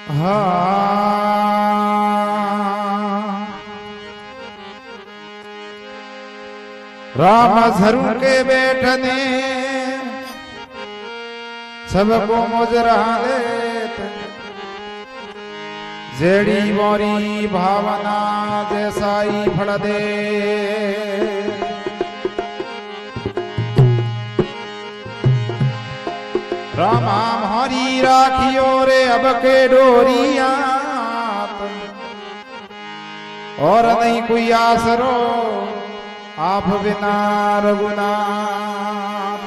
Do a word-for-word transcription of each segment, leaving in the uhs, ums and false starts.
राम झरू के बैठने सबको मुजरा लेत जेड़ी मोरी भावना जैसाई फल दे रामा हरी राखियो रे अब के डोरिया और नहीं कोई आसरो आप बिना रघुनाथ।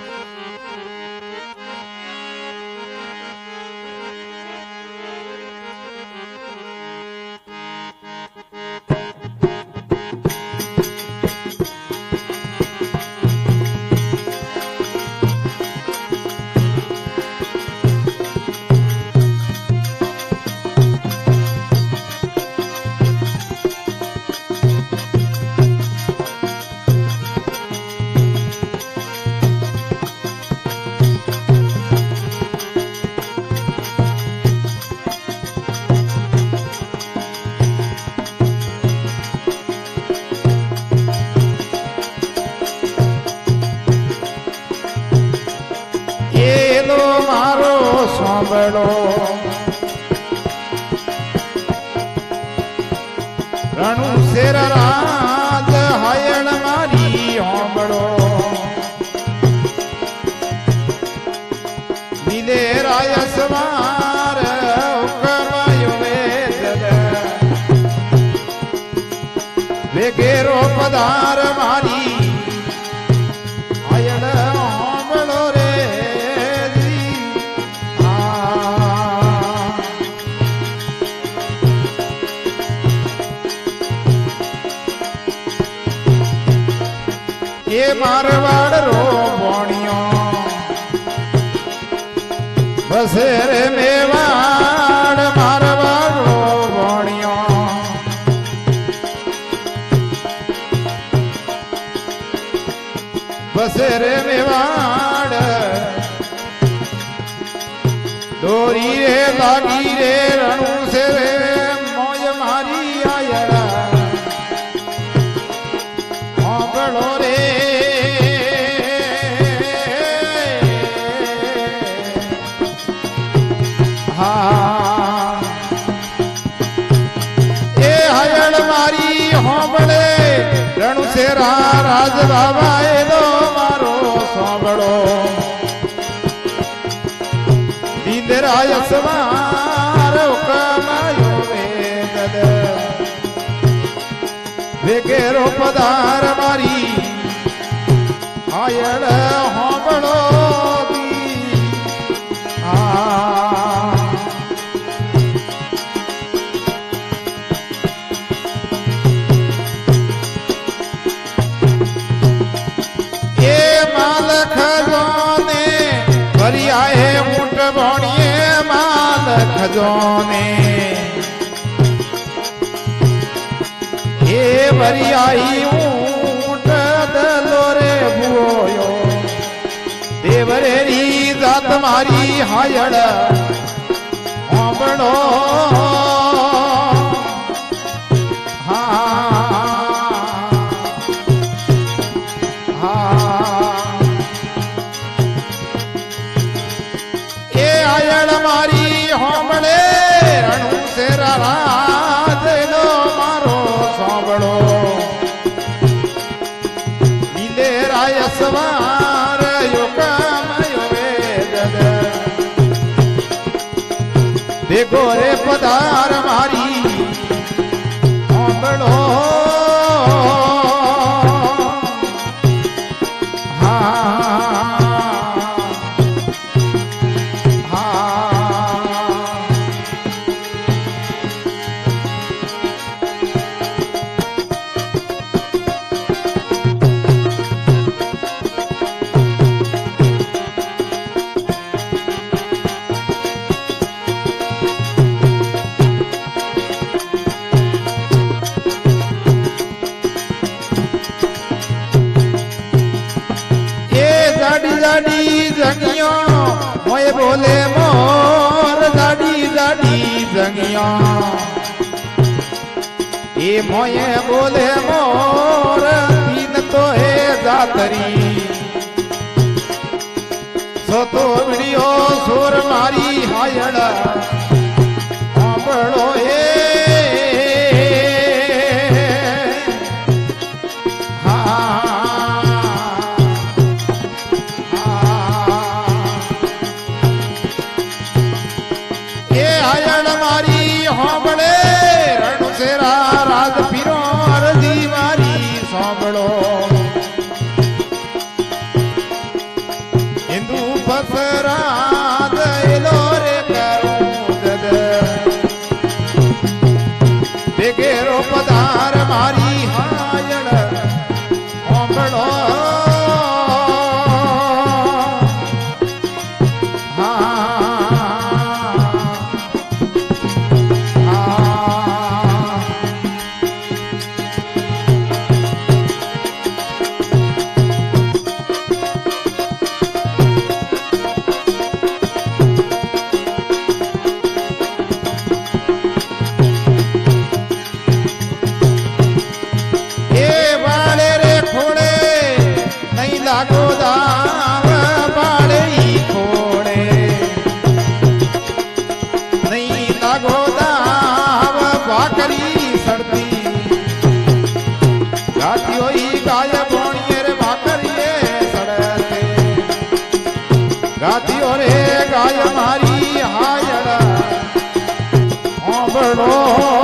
सांभळो रणु शेर राज हायण मारी होंबड़ो नीले राय सवार हुक्मायो वेद वेगेरो पधार मारी हायण होंबड़ो रे ये मारवाड़ रो बोणियो बसेरे मेवाड़ मारवाड़ रो बोणियो बसेरे मेवाड़ डोरी रे लागी रे रणु से मौज मारी आया होंबड़ो रे रणु शेरा राज बाबा एलो मारो सांभळो दीनराय सवार हुक्मायो वेद वेगेरो पधार मारी हायण होंबळो खजोने ये बरियाई ऊंट दलोरे बुओयो देवरेरी जात मारी हायड़ होंबड़ो राज लो मारो सांभळो नीले राय सवार हुक्मायो वेद बेगोरे पधार मारी होंबड़ो दाढ़ी जगियो मोए बोले मोर दाढ़ी दाढ़ी मोये बोले मोर तीन तो है जातरी सो तो विडियो सुर मारी हायड़ आंबड़ो हे पधार मारी हायण ओंबड़ो गाती और गाय मारी हायड़ ओंबड़ो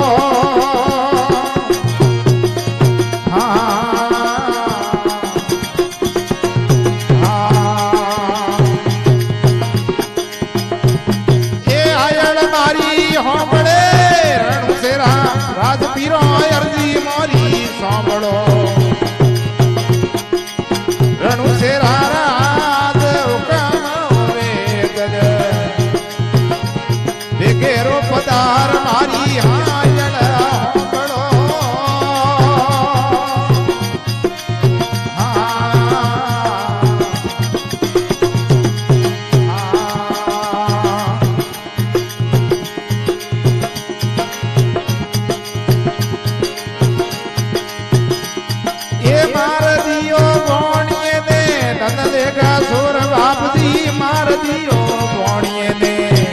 राजपीरो अर्जी मोरी सांभड़ो रणु से राज हुकम रे गज बेगेरो पदार मारी हायड़ होंबड़ो सुर बाप जी मार दियो बोणिए ने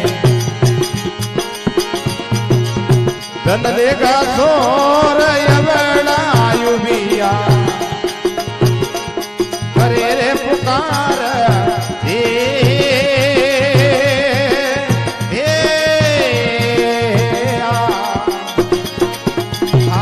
धन देगा सोर यवड़ायु बिया करे रे पुकार हे हे आ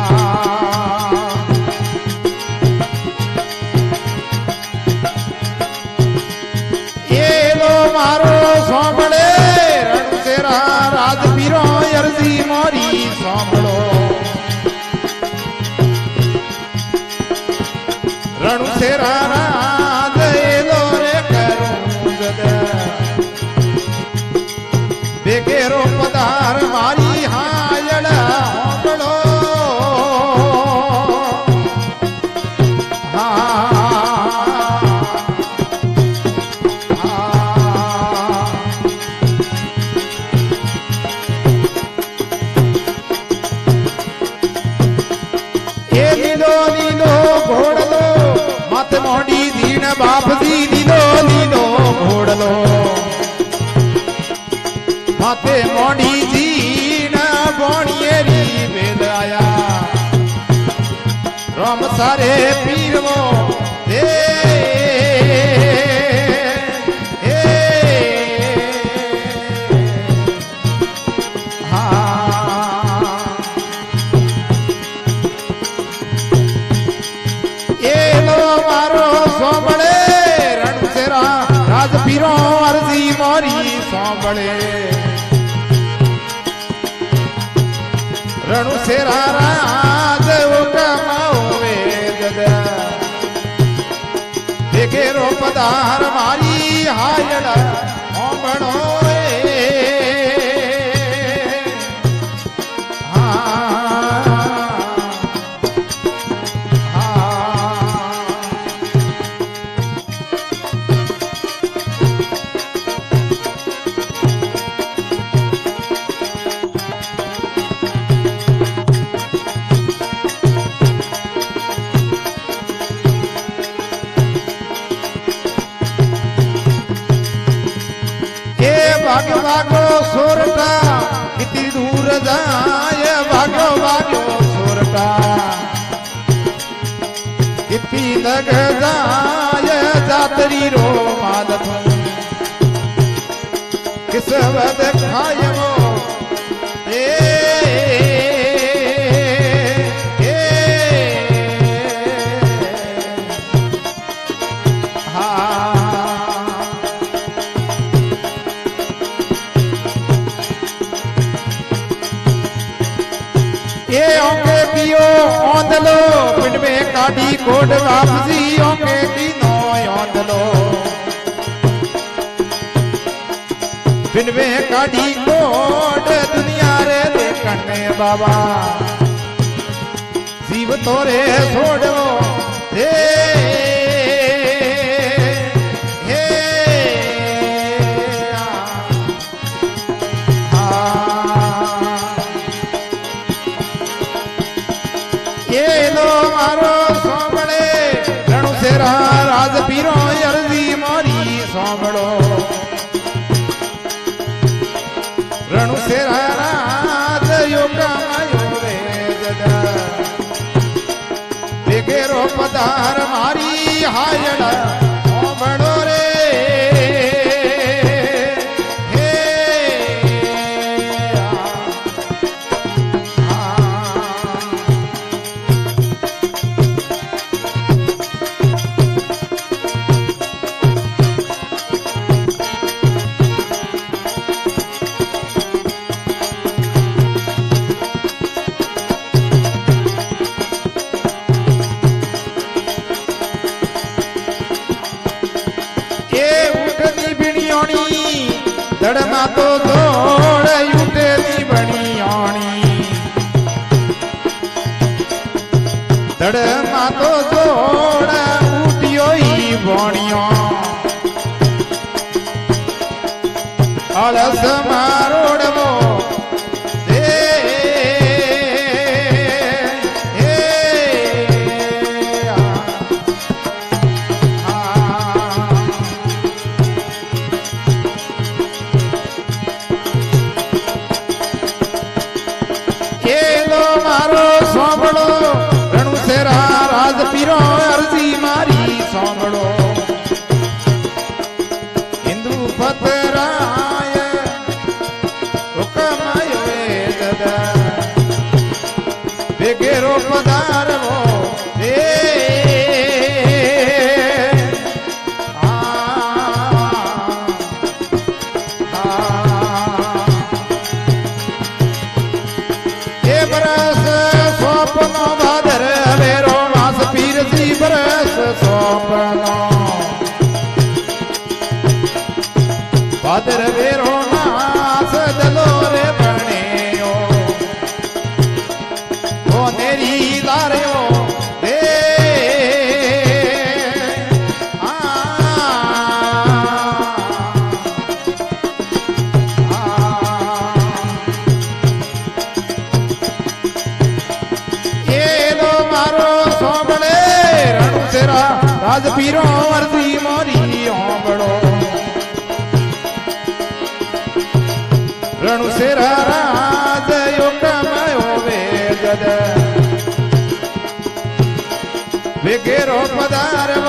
मारो सांभड़े रण तेरा राजपीरो अर्जी मोरी सांभड़ो रण तेरा राज रे करूं जद बेगेरो पधार मारी हायड़ होंबड़ो मोड़ी दीन बाप जी लीलो लीलो घोड़लो माते मोड़ी दीन बोणियेरी बेदाया राम सारे पीरवो दे राजपीरो अर्जी मोरी सांभड़े रणु से राज हुकम होवे जद बेगेरो पधार मारी हायड़ ओंबड़ो भागो सोरटा कितनी दूर जाय भागो भागो सोरटा कितनी लग जाय जातरी रो मालत किस वद खायमो ए ये ओके पियो औंदलो पिंड में काटी कोड वापसी ओके तीनो औंदलो पिंड में काटी कोड दुनिया रे देखने बाबा जीव तोरे छोड़ो हे हे ये लो मारो सोमड़े रणु सेरा राज पीरो अर्जी मारी सोमड़ो रणु सेरा राज योगा मायो रे जदा बेगेरो पदार मारी हायड़ा सोमड़ो रे धड़मा तो दौड़ उठे दी बनी आनी धड़मा तो दौड़ उठियो ही बोनियो अलस मारोड़वो दे हे राज पीरो अर्जी मारी सोमड़ो हिंदू पतराय हुकमायो ददा बेगेरो पधारवो दे ये बरस स्वप्नो भादर वेरो बरस सोपनो भादर वेरो नास दलोरे बणियो ओ नेरी लारियो दे आ ये लो मारो सोमड़े राज पीरो अर्जी मोरी ओंबड़ो रणु सेरा राज योगमयो वेद बेगेरो पदार